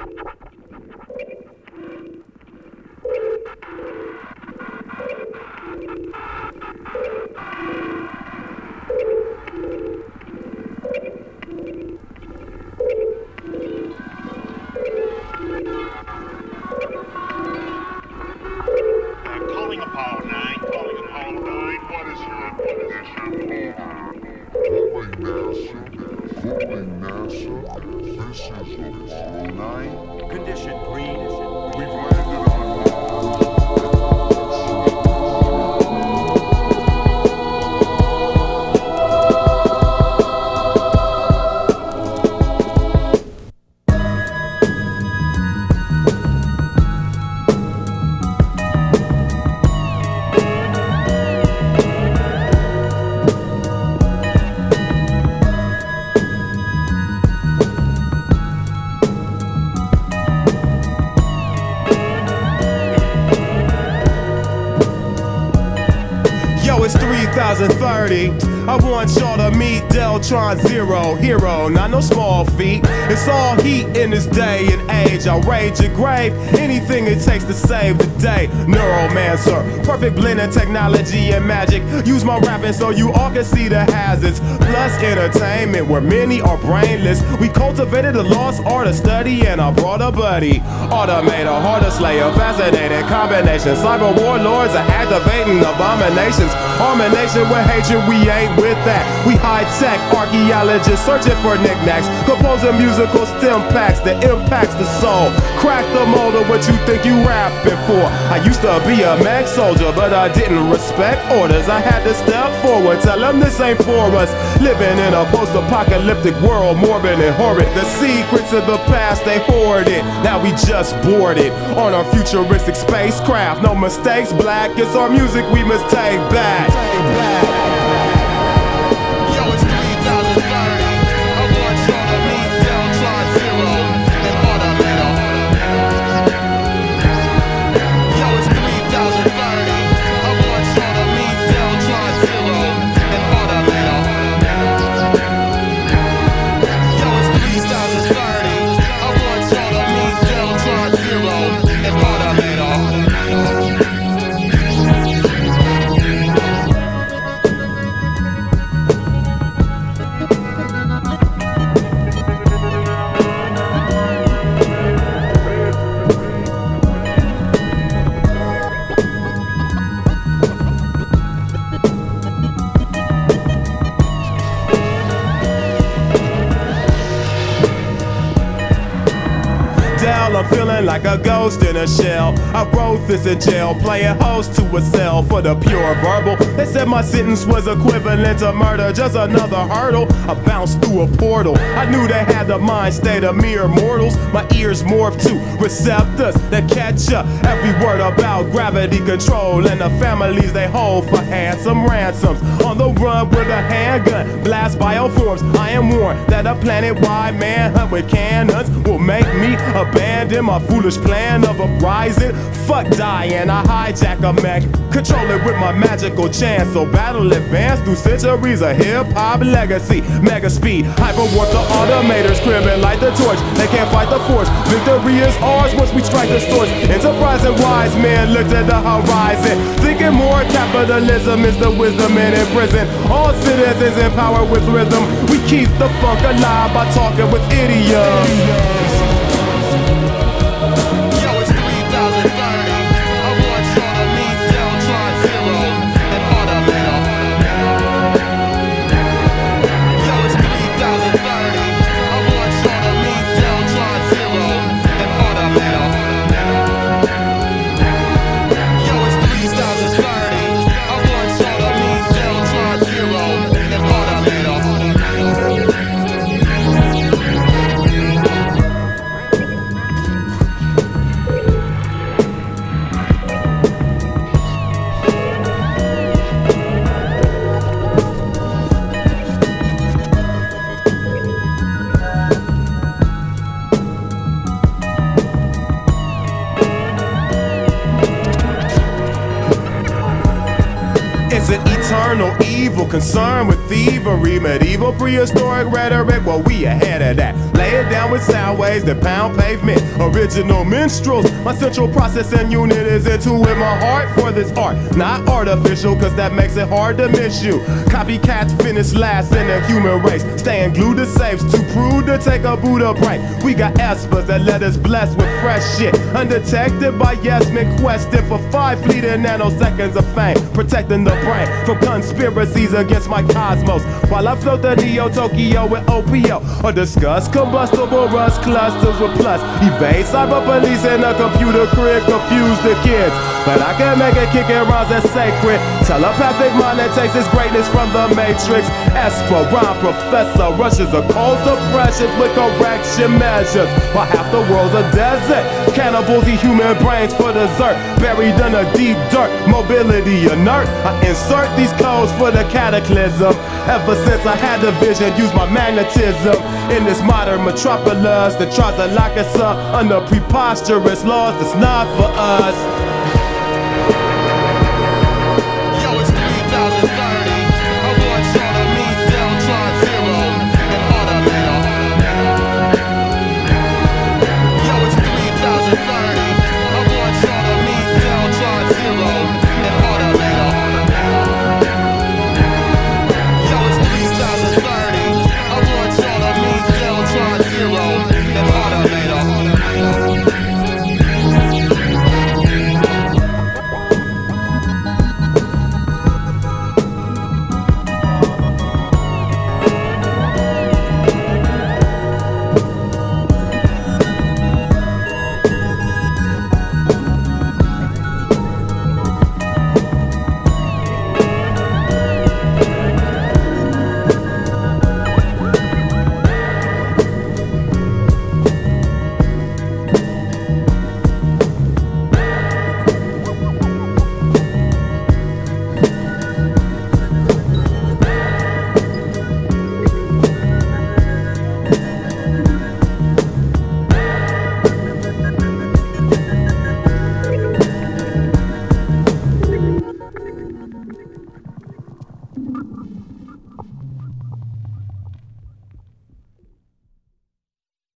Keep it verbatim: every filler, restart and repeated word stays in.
thirty. I want y'all to meet Deltron Zero, hero, not no small feat. It's all heat in this day and age. I'll rage your grave, anything it takes to save the day. Neuromancer, perfect blend of technology and magic. Use my rapping so you all can see the hazards. Plus entertainment where many are brainless. We cultivated the lost art of study and I brought a buddy. Automator, harder slayer, fascinating combination. Cyber warlords are activating abominations. Harmonation with hatred, we ain't with that. We high-tech archaeologists searching for knickknacks. Composing musical stem packs that impacts the soul. Crack the mold of what you think you rapping for. I used to be a mag soldier, but I didn't respect orders. I had to step forward, tell them this ain't for us. Living in a post-apocalyptic world, morbid and horrid. The secrets of the past, they hoarded. Now we just boarded on our futuristic spacecraft. No mistakes, black, it's our music we must take back. Take back. I'm feeling like a ghost in a shell. I wrote this in jail, playing host to a cell for the pure verbal. They said my sentence was equivalent to murder, just another hurdle. I bounced through a portal. I knew they had the mind state of mere mortals. My ears morphed to receptors that catch up every word about gravity control and the families they hold for handsome ransoms. On the run with a handgun, blast bioforms. I am warned that a planet-wide manhunt with cannons will make me abandon my foolish plan of uprising. Fuck dying, I hijack a mech, control it with my magical chance. So battle advance through centuries of hip-hop legacy. Mega speed, hyper-warp the automators, cribbing like the torch. They can't fight the force, victory is ours once we strike the source. Enterprise and wise men looked at the horizon, thinking more capitalism is the wisdom in prison. All citizens in power with rhythm. We keep the funk alive by talking with idioms. evil, concerned with thievery, medieval prehistoric rhetoric. Well, we ahead of that. Lay it down with sound waves that pound pavement. Original minstrels, my central processing unit is into it. My heart for this art, not artificial, cause that makes it hard to miss you. Copycats finish last in the human race, staying glued to safes, too crude to take a Buddha break. We got espers that let us bless with fresh shit, undetected by yes men questing for five fleeting nanoseconds of fame, protecting the brain from conspiracies against my cosmos, while I float the Neo-Tokyo with O P O, or discuss combustible rust clusters with plus, evade cyber police and a computer crib, confuse the kids. But I can make it kick and rhymes that's sacred. Telepathic mind that takes its greatness from the Matrix. Esper, rhyme professor, rushes a cult of pressures with correction measures, while half the world's a desert. Cannibals eat human brains for dessert, buried in a deep dirt, mobility inert. I insert these codes for the cataclysm. Ever since I had the vision, use my magnetism in this modern metropolis that tries to lock us up under preposterous laws that's not for us. Yo, it's three thousand